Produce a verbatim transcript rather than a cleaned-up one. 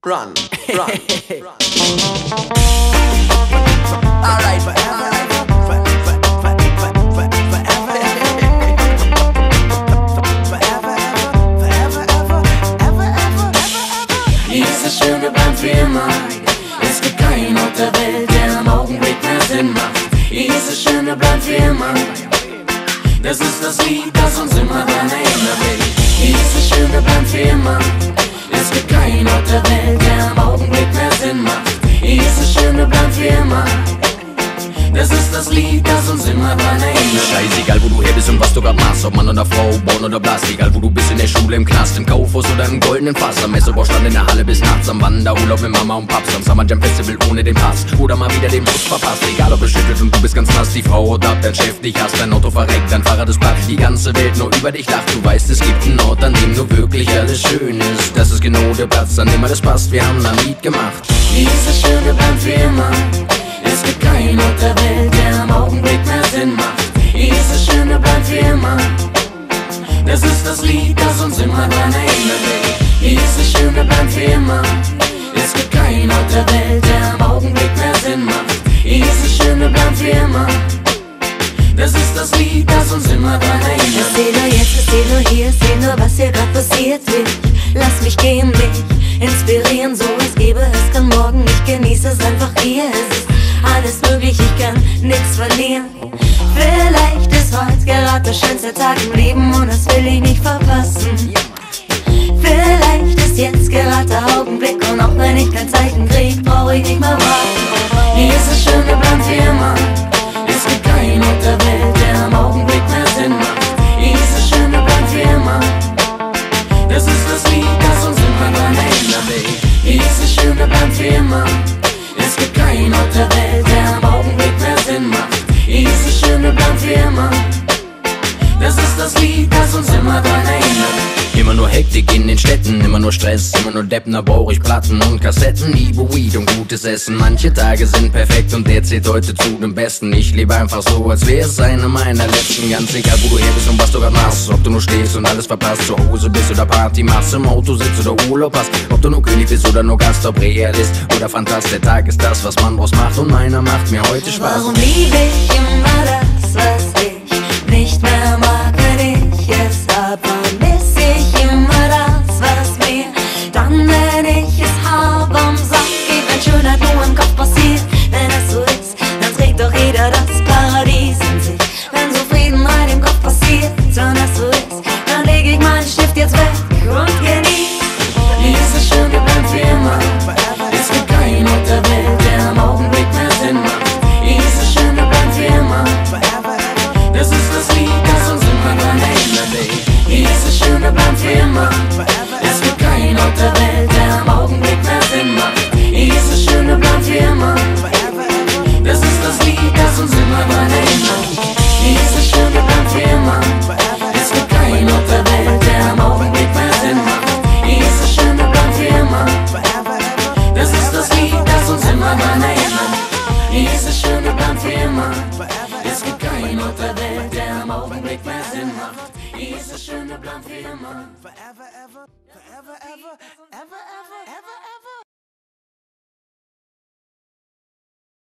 Run, run, run. Alright, forever, dieses Schöne bleibt für immer. Es gibt keinen Ort der Welt, der im Augenblick mehr Sinn macht. Dieses Schöne bleibt für immer. Das ist das Lied, das uns immer daran erinnert. Dieses Schöne bleibt für immer. Es gibt keinen Ort der Welt, der im Augenblick mehr Sinn macht. Dieses Schöne bleibt für immer. Das ist das Lied, das uns immer dran erinnert. Scheißegal, wo du her bist und was du grad machst. Ob Mann oder Frau, Born oder Blast. Egal, wo du bist, in der Schule, im Knast, im Kaufhaus oder im goldenen Fass. Am Messebaustand in der Halle bis nachts. Am Wanderurlaub mit Mama und Paps. Am Summer Jam Festival ohne den Pass. Oder mal wieder den Bus verpasst. Egal, ob es schüttelt und du bist ganz nass. Die Frau haut ab, dein Chef dich hasst. Dein Auto verreckt, dein Fahrrad ist platt. Die ganze Welt nur über dich lacht. Du weißt, es gibt einen Ort, an dem nur wirklich alles schön ist. Das ist genau der Platz, an dem alles passt. Wir haben ein Lied gemacht. Dieses Schöne bleibt für immer. Es gibt keinen Ort der Welt, der im Augenblick mehr Sinn macht. Dieses Schöne bleibt für immer. Das ist das Lied, das uns immer dran erinnert. Dieses Schöne bleibt für immer. Es gibt keinen Ort der Welt, der im Augenblick mehr Sinn macht. Dieses Schöne bleibt für immer. Das ist das Lied, das uns immer dran erinnert. Ich seh nur jetzt, ich seh nur hier, ich seh nur, was hier grad passiert wird. Lass mich gehen, mich inspirieren, so es gäbe es kann morgen. Ich genieße es einfach hier, es ist alles möglich, ich kann nichts verlieren. Vielleicht ist heute gerade der schönste Tag im Leben und das will ich nicht verpassen. Vielleicht ist jetzt gerade der Augenblick und auch wenn ich kein Zeichen krieg, brauch ich nicht mehr warten. Dieses Schöne bleibt für immer. Es gibt keinen Ort der Welt, der im Augenblick mehr Sinn macht. Dieses Schöne bleibt für immer. Das ist das Lied, das uns immer dran erinnert. Dieses Schöne bleibt für immer. Es gibt keinen Ort der Welt, der im Augenblick mehr Sinn macht. Dieses Schöne bleibt für immer. Das ist das Lied, das uns immer dran erinnert. Immer nur Hektik in den Städten, immer nur Stress, immer nur Deppen, da brauch ich Platten und Kassetten. Liebe Weed und gutes Essen, manche Tage sind perfekt und der zählt heute zu dem Besten. Ich lebe einfach so, als wär's eine meiner letzten. Ganz egal, wo du her bist und was du grad machst. Ob du nur stehst und alles verpasst, zu Hause bist oder Party machst, im Auto sitzt oder Urlaub hast. Ob du nur König bist oder nur Gast, ob Realist oder Fantast. Der Tag ist das, was man draus macht und meiner macht mir heute Spaß. Warum liebe ich immer das, was ich nicht mehr mag, wenn ich es hab? Vermiss ich immer das, was mir dann, wenn ich es hab, am Sack geht. Wenn Schönheit nur im Kopf passiert, wenn es so ist, dann trägt doch jeder das Paradies in sich. Wenn Zufriedenheit im Kopf passiert, wenn das so ist, dann leg ich meinen Stift jetzt weg und genieß. Dieses Schöne bleibt für immer. Es gibt keinen Ort der Welt, der im Augenblick mehr Sinn macht. Dieses Schöne bleibt für immer. Das ist das Lied, das uns immer dran erinnert. Dieses Schöne bleibt für immer. Es gibt keinen Ort der Welt, der im Augenblick mehr Sinn macht. Dieses Schöne bleibt für immer. Das ist das Lied, das uns immer dran erinnert. Dieses Schöne bleibt für immer. Es gibt keinen Ort der Welt, der im Augenblick mehr Sinn macht. Dieses Schöne bleibt für immer. Das ist das Lied, das uns immer dran erinnert. Dieses Schöne bleibt für immer. Es gibt keinen Ort der Welt, der im Augenblick mehr Sinn macht. Dieses Schöne bleibt für immer. forever, ever, forever, ever, ever, ever.